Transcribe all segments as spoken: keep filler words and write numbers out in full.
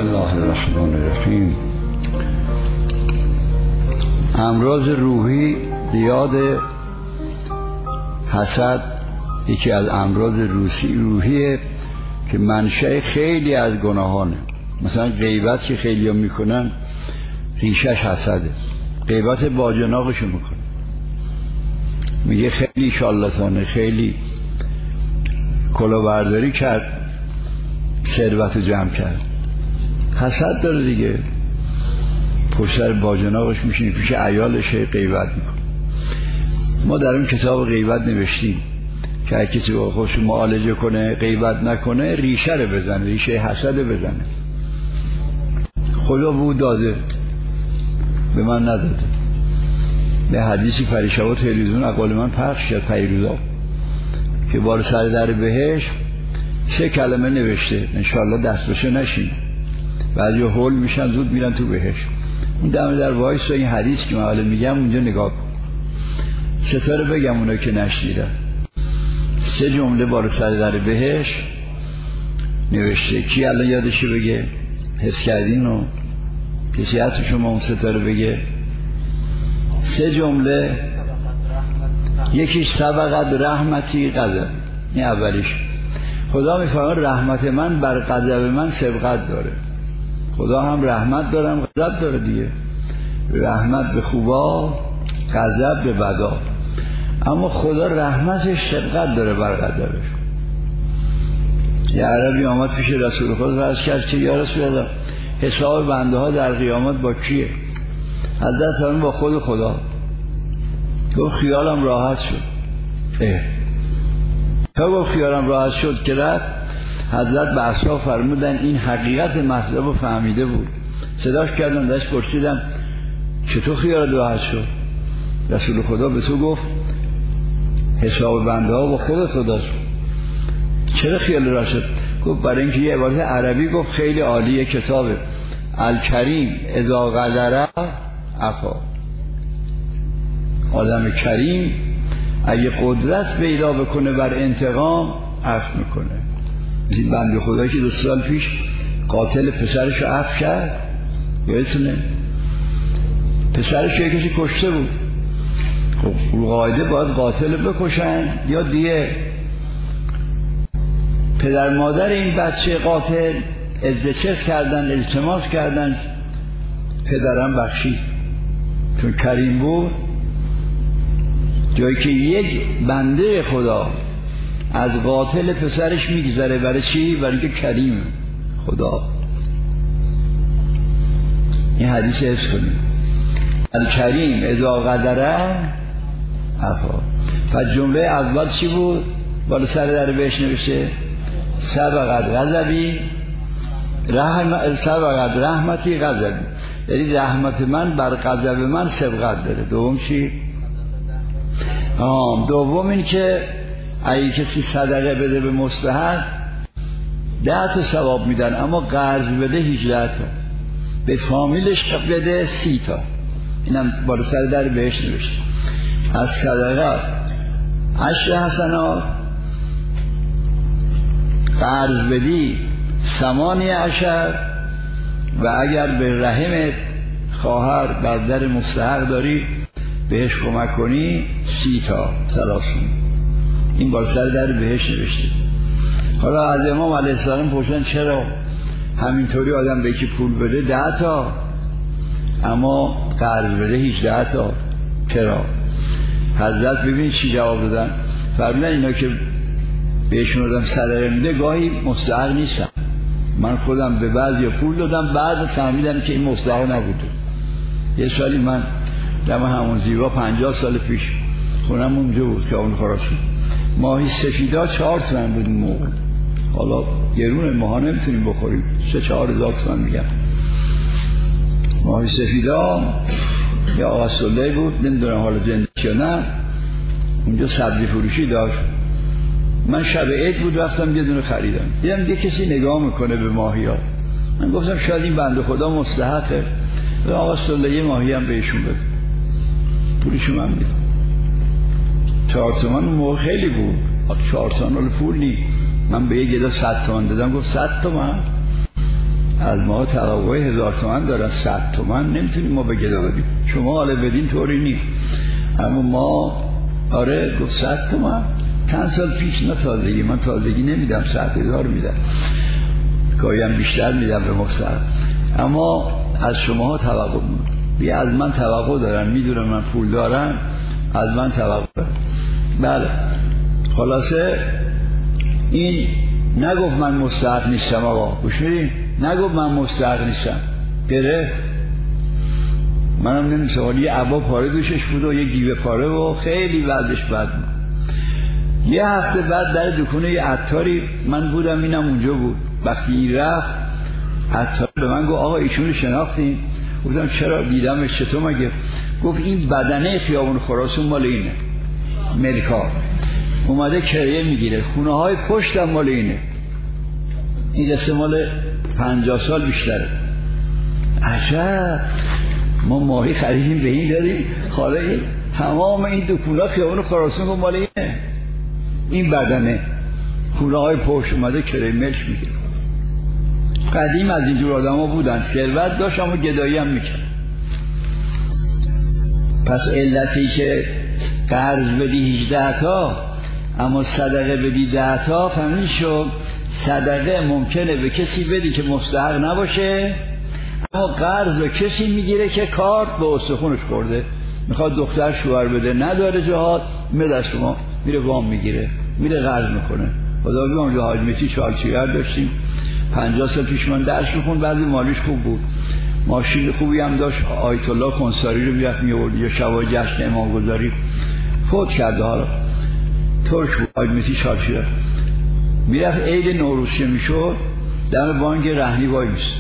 الله الرحمن الرحیم. امراض روحی یاد حسد یکی از امراض روحیه که منشأ خیلی از گناهانه. مثلا غیبت که خیلی ها میکنن ریشش حسده. غیبت باجناقشو میکنه، میگه خیلی شالتانه، خیلی کلاهبرداری کرد، ثروت جمع کرد. حسد داره دیگه، پشت سر باجناقش میشینی پیش عیالش غیبت میکنه. ما در اون کتاب غیبت نوشتیم که هر کسی با خودش معالجه کنه غیبت نکنه ریشه رو بزنه، ریشه حسد رو بزنه. خدا بود داده به من نداده. به حدیثی پریشب تلویزیون اقوال من پخش شد پیروزا که بار سر در بهشت سه کلمه نوشته انشاءالله دست بشه نشین. بعضی هول میشن زود میرن تو بهشت. اون دم در وایس این حدیث که من میگم اونجا نگاه کن. ستاره بگم اونایی که نشنیدن. سه جمله بار سر در بهشت نوشته. کی الان یادشه بگه؟ حس کردین و کسی هست شما اون ستاره بگه؟ سه جمله. یکیش سبقت رحمتی غضب، این اولیش. خدا میفرماید رحمت من بر غضب من سبقت داره. خدا هم رحمت دارم غضب داره دیگه. رحمت به خوبا، غضب به بدا. اما خدا رحمتش سبقت داره بر غضبش. یه عربی آمد پیش رسول خدا عرض کرد که یا رسول الله حساب بنده ها در قیامت با کیه؟ حضرت فرمود با خود خدا. گفت خیالم راحت شد. اه تا گفت خیالم راحت شد که رفت حضرت به اصحاب فرمودن این حقیقت مطلب رو فهمیده بود. صداش کردن داشت پرسیدم چطور خیالت راحت شد؟ رسول خدا به تو گفت حساب بنده ها با خود خدا شد. چرا خیال راحت شد؟ گفت برای اینکه یه عبارت عربی گفت خیلی عالیه کتابه. الکریم اذا غدر عفا. آدم کریم اگه قدرت پیدا بکنه بر انتقام عفو میکنه. این بنده خدایی که دو سال پیش قاتل پسرشو عفو کرد، یادتونه؟ پسرش یه کسی کشته بود. خب قاعده باید قاتل بکشن یا دیه. پدر مادر این بچه قاتل ازدچس کردن، التماس کردن، پدرم بخشید چون کریم بود. جایی که یک بنده خدا از قاتل پسرش میگذره، برای چی؟ برای که کریم خدا. این حدیث حفظ کنیم. الکریم اذا غدره عفا. پس جمله اول چی بود؟ بالا سر در بهش نوشته سبقت غضبی رحم سبقت رحمتی غضبی، یعنی رحمت من بر غضب من سبقت داره. دوم چی؟ آم دوم این که اگه کسی صدقه بده به مستحق ده تا ثواب میدن، اما قرض بده هجده تا، به فامیلش بده سی تا. اینم بالا سر در بهش نوشته. از صدقه عشر حسنات، قرض بدی ثمانی عشر، و اگر به رحمت خواهر برادر مستحق داری بهش کمک کنی سی تا سلاسون. این بالا سر در بهش نوشته. حالا از امام علیه السلام پرسیدن چرا همینطوری آدم به یکی پول بده ده تا اما قرض بده هجده تا؟ چرا؟ حضرت ببین چی جواب دادن. فرمودن اینا که بهشون آدم صدقه میده گاهی مستحق نیستن. من خودم به بعضی پول دادم بعد فهمیدم که این مستحق نبوده. یه سالی من دم همون زیبا پنجاه سال پیش خونم اونجا بود که اون خراشون ماهی سفیدا چهار تومن بود موقع. حالا گرونه ماها نمیتونیم بخوریم، سه چهار هزار تومن میگم. ماهی سفیدا یا آقا سلطه بود، نمیدونم حالا زنده یا نه. اونجا سبزی فروشی داشت. من شب عید بود رفتم یه دونه خریدم. دیدم یه کسی نگاه میکنه به ماهی ها. من گفتم شاید این بنده خدا مستحقه و آقا سلطه یه ماهی هم بهشون بده. پولشو من میدم. چهار تومن اون موقع خیلی بود. چهار تومن پول نی. من به یه گدا صد تومن دادم. گفت صد تومن از ما توقع هزار تومن دارن، صد تومن نمیتونیم ما به گدا بدیم. شما حالا بدین طوری نیست، اما ما آره گفت صد تومن. چند سال پیش نه تازگی، من تازگی نمیدم، صد هزار میدم، گاهی هم بیشتر میدم به مستحق. اما از شما توقع بیا از من توقع دارن، میدونم من پول دارم، از من توقع دارن. بله خلاصه این نگفت من مستحق نیستم آقا، گوش میدین؟ نگفت من مستحق نیستم، گره منم نمیشه. حالی یه عبا پاره دوشش بود و یه گیوه پاره و خیلی وضعش بد بود. یه هفته بعد در دکونه یه عطاری من بودم، اینم اونجا بود. وقتی این رفت عطار به من گفت آقا ایشون رو شناختین؟ گفتم چرا، دیدمش. چطور مگه؟ گفت این بدنه خیابون خراسان مال اینه، ملکا اومده کرایه میگیره، خونه های پشتم مال اینه. این قصه مال پنجاه سال بیشتره. عجب، ما ماهی خریدیم به این دادیم، حالا این تمام این دکونا خیابون خراسان مال اینه. این بدنه خونه های پشت اومده کرایه ملک میگیره. قدیم از اینجور آدم ها بودن، ثروت داشت اما گدایی هم میکرد. پس علتی که قرض بدی هجده تا اما صدقه بدی ده تا، فهمید شد صدقه ممکنه به کسی بدی که مستحق نباشه، اما قرض کسی میگیره که کارت به استخونش خورده، میخواد دختر شوهر بده، نداره جهاد، میره از شما میره وام میگیره، میره قرض میکنه. خدا بیامرزه حاج مهدی چالچیگر داشتیم پنجاه سال پیش، من درس میخوند، بعضی مالیش خوب بود، ماشین خوبی هم داشت، آیت الله کنساری رو میرفت میورد، یا شبای جشن امامگذاری. فوت کرده حالا، ترک بود حاج مهدی چالچیگر. میرفت عید نوروز که میشد دم بانک رهنی وای میست،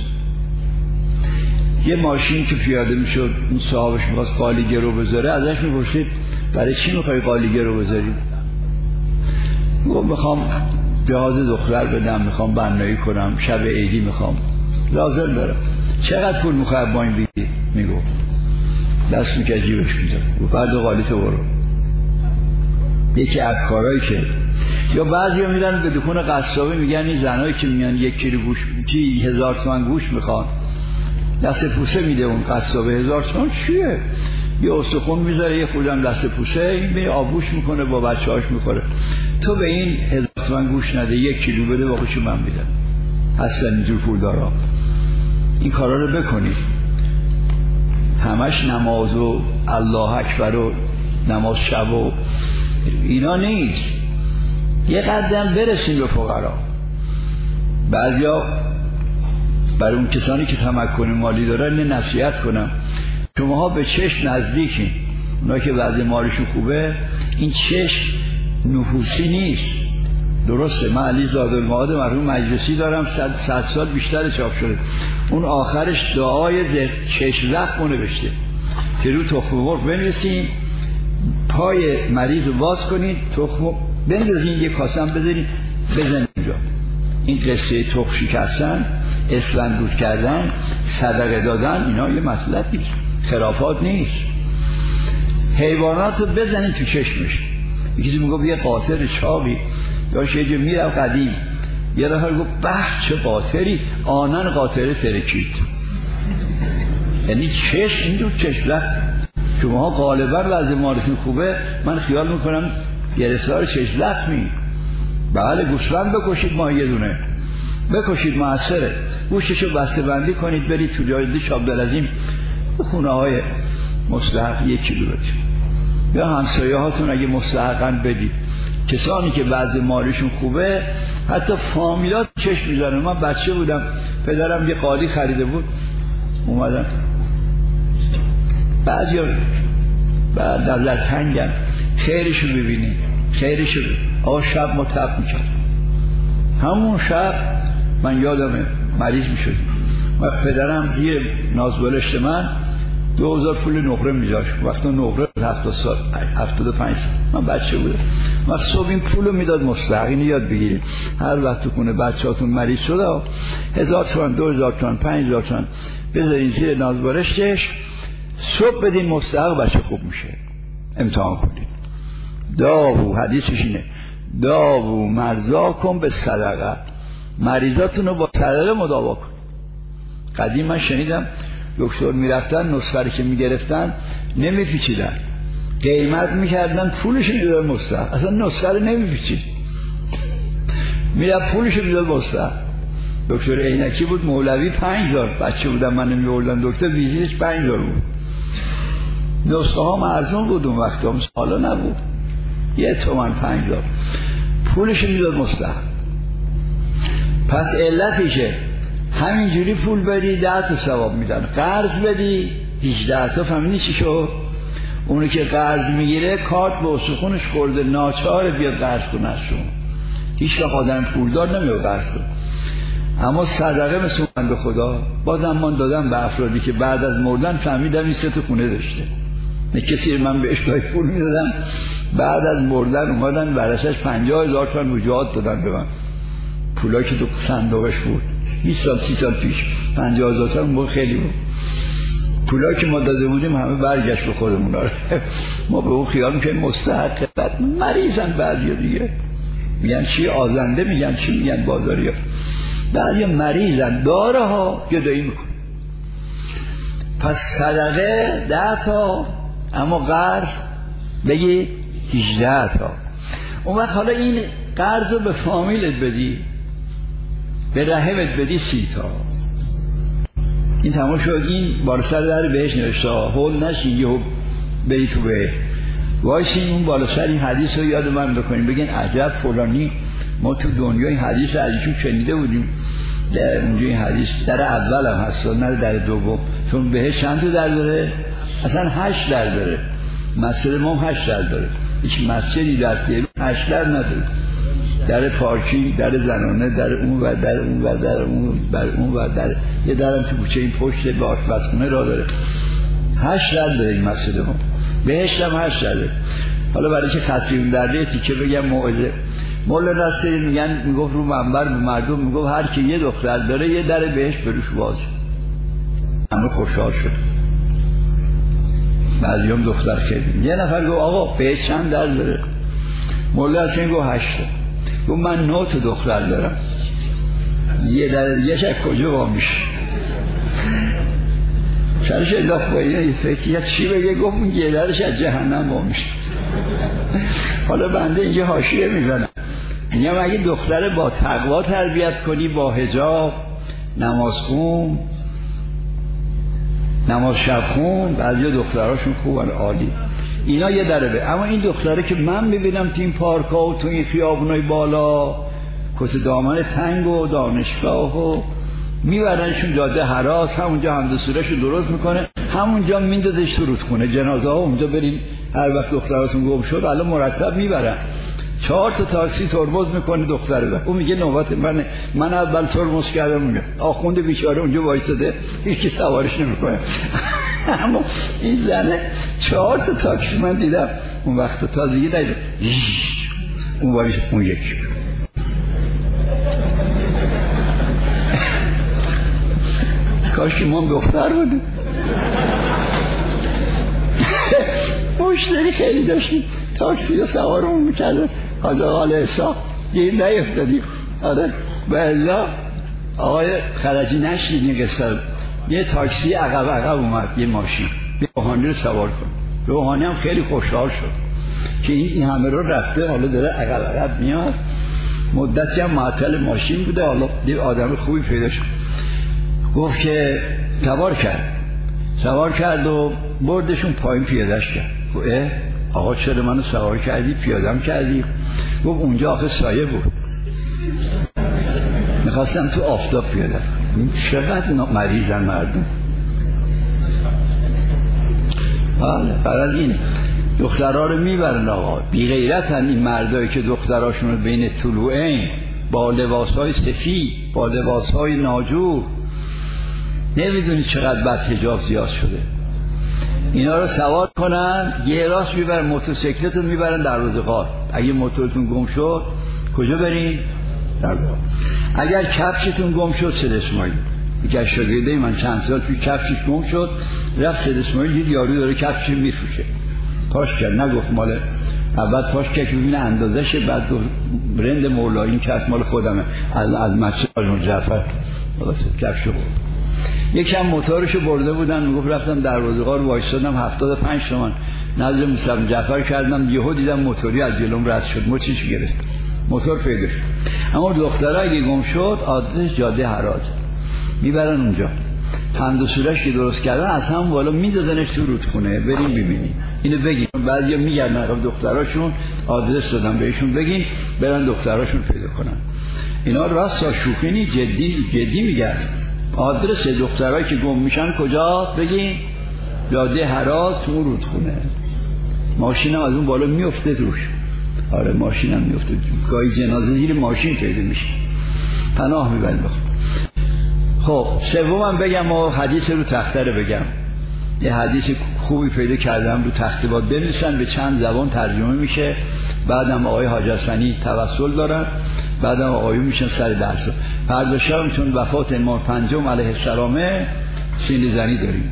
یه ماشین که پیاده میشد، اون صاحبش میخواست قالیگه رو بذاره، ازش میپرسید برای چی میخوای قالیگه رو بذاری؟ گفت میخوام جهاز دختر بدم، میخوام بنایی کنم، شب عیدی میخوام، لازم دارم. چقدر پول میخوای با این بگی؟ میگو دست میکرد جیبش میزد، گفت فرد قالیت برو. یکی از کارهایی که یا بعضی ها میرن به دکون قصابی میگن این زنهایی که میان یک کیلو گوش چی هزار تومن گوش میخوان، دست پوسه میده اون قصابه، هزار تومن چیه؟ یه استخون میذاره، یه خودم دست پوسه، این به آبوش میکنه، با بچه هاش میخوره. تو به این هزار تومن گوش نده، یک کیلو بده، با خوشو من میدم. هستن اینجور پول دارا. این کارا رو بکنید. همش نماز و الله اکبر و نماز شب و اینا نیست. یه قدم برسیم به فقرا. بعضیا برای اون کسانی که تمکن مالی دارن نه نصیحت کنم، شماها به چشم نزدیکین، اونا که وضع مالیشون خوبه، این چشم نفوسی نیست. درسته، من علی زادالمعاد مرحوم مجلسی دارم، صد, صد سال بیشتر چاپ شده، اون آخرش دعای چشم زخم نوشته که رو تخم مرغ بنویسین، پای مریض رو باز کنید، تخم بندازین، یه کاسه هم بذارید بزنید اونجا. این قصه تخم شکستن، اسفند دود کردن، صدقه دادن، اینا یه مسئله نیست، خرافات نیست. حیوانات رو بزنید تو چشمش. یکی میگه یه قاطر چاقی داشت یه جا میرم قدیم، یه نفر گفت به چه قاطری، آنن قاطره ترکید. یعنی چشم این دو چشم شما ها غالبا وضع مالتون خوبه، من خیال میکنم گرفتار چشم لخمی. بله گوسفند بکشید، ما یه دونه بکشید موثره، گوشتشو بسته بندی کنید، برید تو جاده شاب دلزیم خونه های مستحق یک کیلو بدید، یا همسایه هاتون اگه مستحقن بدید. کسانی که وضع مالیشون خوبه حتی فامیلات چشم میذارن. من بچه بودم پدرم یه قالی خریده بود، اومدم بعضی ها بعد نظر تنگم، خیرشو ببینید، خیرشو ببینید. آقا شب ما تب میکرد، همون شب من یادمه مریض میشد و پدرم زیر نازبلشت من دو هزار پول نقره میداشت. وقتا نقره هفتاد سال هفتاد و پنج سال من بچه بودم، من صبح این پول رو میداد مستحق. اینو یاد بگیرید، هر وقت تو خونه بچه هاتون مریض شده هزار تومن، دو هزار تومن، پنج هزار تومن بذارین زیر نازبلشتش، صبح بدین مستحق، بچه خوب میشه. امتحان کنید. داوو حدیثش اینه، داوو مرضاکم به صدقه، مریضاتون رو با صدقه مداوا کن. قدیم من شنیدم دکتر میرفتن نسخه که میگرفتن نمیپیچیدن، قیمت میکردن پولش میداد مستحق، اصلا نسخه رو نمیپیچید، میرفت پولش میداد مستحق. دکتر عینکی بود مولوی پنج هزار بچه بودم من میوردن دکتر ویزیتش پنج هزار بود. نسخه ها مرزون بود اون وقت هم حالا نبود، یه تومن پنج هزار پولش میداد مستحق. پس علتشه همینجوری پول بدی ده تا ثواب میدن، قرض بدی هجده تا. فهمیدی چی شد؟ اونی که قرض میگیره کارت به استخونش خورده ناچار بیاد قرض کنه از شما. هیچ وقت آدم پولدار نمیاد قرض کنه. اما صدقه مثل من به خدا بازم من دادم به افرادی که بعد از مردن فهمیدم این سه تا خونه داشته. نه کسی من بهش گاهی پول میدادم بعد از مردن اومدن برشش پنجاه هزار تومان وجوهات دادن به من، پولا که تو صندوقش بود بیست سال سی سال پیش پنجاه هزار تومان بود، خیلی بود. پولا که ما داده بودیم همه برگشت به خودمون. ما به اون خیال میکنیم مستحق، بعد مریضن بعضی دیگه میگن چی آزنده، میگن چی میگن بازاری ها، بعضی مریضن داره ها گدایی میکن. پس صدقه ده تا اما قرض بگی هجده تا. اون وقت حالا این قرض رو به فامیلت بدی، به رحمت بدی سی تا. این تمام شد. این بالا سر در بهش نوشته هول نشین یهو بری تو بهش وایسین اون بالا سر این حدیث رو یاد من بکنیم، بگین عجب فلانی ما تو دنیا این حدیث رو ازشون شنیده بودیم، در اونجا این حدیث در اول هم هست نه در دوم، چون بهش چند تا در داره؟ اصلا هشت در داره. مسجد ما هم هشت در داره، هیچ مسجدی در تهران هشت در نداره. در پارکینگ، در زنانه، در اون و در اون و در اون بر اون و در یه درم تو کوچه این پشت به آشپزخونه را داره. هشت در داره این مسجد ما، بهش هم هشت در داره. حالا برای که خطیون درده تیکه بگم موعظه، مولا نصری میگن میگفت رو منبر به مردم میگفت هر کی یه دختر داره یه در بهش بروش باز. همه خوشحال شد. بعضیام دختر خیلی. یه نفر گفت آقا بهش چند در داره؟ مولا نصری گفت هشت. گفت من نه تا دختر دارم، یه در یه شک کجا با میشه؟ سرش انداخت با اینه فکریت چی بگه؟ گفت اون یه درش از جهنم با میشه. حالا بنده اینجا حاشیه میزنم میگم اگه دختر با تقوا تربیت کنی، با حجاب، نماز خون، نماز شب خون، بعضی دختراشون خوبن عالی، اینا یه دربه. اما این دختره که من میبینم تو این پارکا و تو این خیابونای بالا کت دامن تنگ و دانشگاه و میبرنشون جاده هراس، همونجا حمد و سورهشو درست میکنه، همونجا میندازش تو رودخونه جنازه ها، اونجا برین هر وقت دختراتون گم شد الان مرتب میبرن. چهار تا تاکسی ترمز میکنه دختره بر. اون میگه نوبت منه، من اول ترمز کردم. میگه آخوند بیچاره اونجا وایساده هیچ سوارش نمیکنه. اما این زنه چهار تا تاکسی من دیدم اون وقت تازگی دیدم اون واریش اون یکی کاش که ما دختر بودیم. مشتری خیلی داشتیم، تاکسی رو سوارمون میکردن حاج آقا علیه السلام گیر نیفتادیم. آره بله آقای خرجی نشدید این قصه. یه تاکسی عقب عقب اومد، یه ماشین به روحانی رو سوار کن. روحانی هم خیلی خوشحال شد که این همه رو رفته، حالا داره عقب عقب میاد. مدتی هم معطل ماشین بوده، حالا دید آدم خوبی پیدا شد. گفت که سوار کرد سوار کرد و بردشون پایین پیادش کرد. گفت اه آقا چرا منو سوار کردی پیادم کردی؟ گفت اونجا آخه سایه بود، میخواستم تو آفتاب پیاده. چقدر مریضن مردم. بله فقط این دخترها رو میبرن آقا، بی غیرتن این مردایی که دختراشون رو بین طلوعین با لباسهای سفید، با لباسهای ناجور، نمیدونی چقدر بد حجاب زیاد شده. اینا رو سوار کنن یه راست میبرن، موتورسیکلت رو میبرن در روزگار. اگه موتورتون گم شد کجا برین؟ در روزگار. اگر کفشتون گم شد سید اسماعیل، یکی شاگرده من چند سال توی کفشش گم شد، رفت سید اسماعیل دید یارو داره کفشش میفروشه، پاش کرد، نگفت ماله، اول پاش کرد که ببینه اندازشه، بعد دو برند مولا این کفش مال خودمه از از مسجد آل جعفر، خلاص کفشو بود. یکم موتورشو برده بودن، میگفت رفتم دروازه‌ها رو وایسادم هفتاد و پنج تومن نزد موسی جعفر کردم، یهو دیدم موتوری از جلوم رد شد، مچش گرفت، موتور پیدا شد. اما دخترها اگه گم شد آدرس جاده هراز میبرن اونجا، پند و سورش که درست کردن از هم بالا میدادنش تو رودخونه، بریم ببینیم اینو بگین. بعضیا میگردن عقب دختراشون آدرس دادن بهشون بگین برن دختراشون پیدا کنن. اینا راستا شوخی نی، جدی جدی میگن. آدرس دخترایی که گم میشن کجاست بگین؟ جاده هراز تو رودخونه. ماشینم از اون بالا میفته توش. آره ماشینم میفته، گاهی جنازه زیر ماشین پیدا میشه، پناه میبریم. خب سومم بگم و حدیث رو تخته رو بگم. یه حدیث خوبی پیدا کردم رو تخته باید بنویسن، به چند زبان ترجمه میشه. بعدم آقای حاج حسنی توسل دارن، بعدم آقایون میشن سر درس. فردا شب چون وفات امام پنجم علیه السلامه سینه زنی داریم.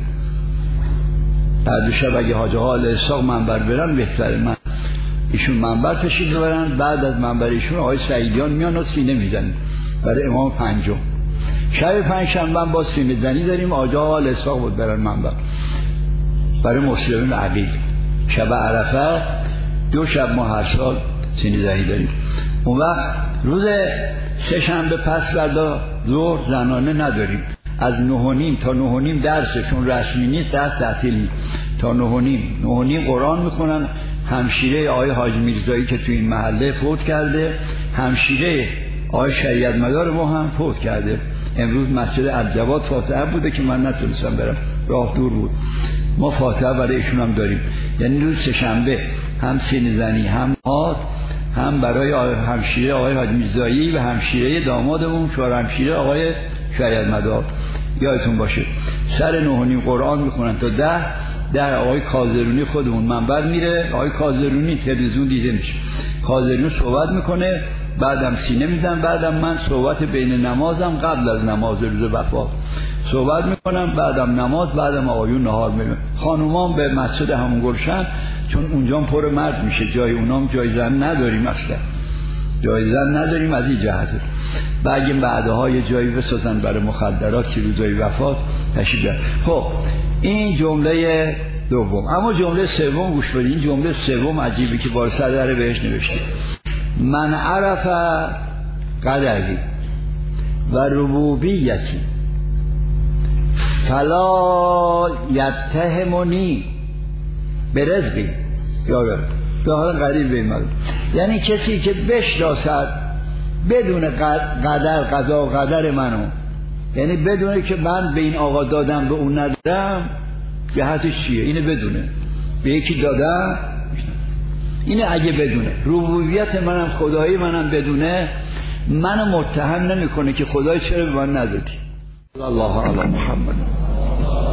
فردا شب اگه حاج آقا علیه السلام منبر برن بهتره، من ایشون منبر تشریف ببرن، بعد از منبر ایشون آقای سعیدیان میان و سینه میزنن برای امام پنجم. شب پنج شنبه با سینه زنی داریم، آقا علیه السلام بود برن منبر برای مسلمین عقیل. شب عرفه دو شب ما هر سال سینه زنی داریم. اون وقت روز سه شنبه پس فردا ظهر زنانه نداریم، از نه و نیم تا نه و نیم درسشون رسمی نیست، درس تعطیلی تا نه و نیم. نه و نیم قرآن میخونن. همشیره آقای حاج میرزایی که تو این محله فوت کرده، همشیره آقای شریعت مدار ما هم فوت کرده. امروز مسجد عبدالجواد فاتحه بوده که من نتونستم برم، راه دور بود. ما فاتحه برای ایشون هم داریم. یعنی روز سه شنبه هم سینه زنی، هم آد، هم برای همشیره آقای حاج میرزایی و همشیره دامادمون شوهر همشیره آقای شریعت مدار. یادتون باشه سر نه و نیم قرآن میخونن تا ده. در آقای کاظرونی خودمون منبر میره، آقای کاظرونی تلویزیون دیده میشه، کاظرونی صحبت میکنه، بعدم سینه میزن، بعدم من صحبت بین نمازم قبل از نماز روز وفات صحبت میکنم، بعدم نماز، بعدم آقایون نهار میرن. خانومان به مسجد همون گلشن، چون اونجا پر مرد میشه، جای اونام جای زن نداریم، اصلا جای زن نداریم از این جهته. بگیم بعدها یه جایی بسازن برای مخدرات که روزای وفات تشریف بیارن. خب این جمله دوم. اما جمله سوم گوش بدین. این جمله سوم عجیبه که بار سر در بهش نوشته: من عرف قدری و ربوبیتی فلا یتهمنی برزقی. یاره به حال قریب بیمار، یعنی کسی که بشناسد بدون قدر قضا و قدر منو، یعنی بدونه که من به این آقا دادم به اون ندادم، جهتش چیه اینه بدونه، به یکی دادم اینه. اگه بدونه ربوبیت منم خدایی منم بدونه، منو متهم نمیکنه که خدای چرا به من ندادی. الله علی محمد.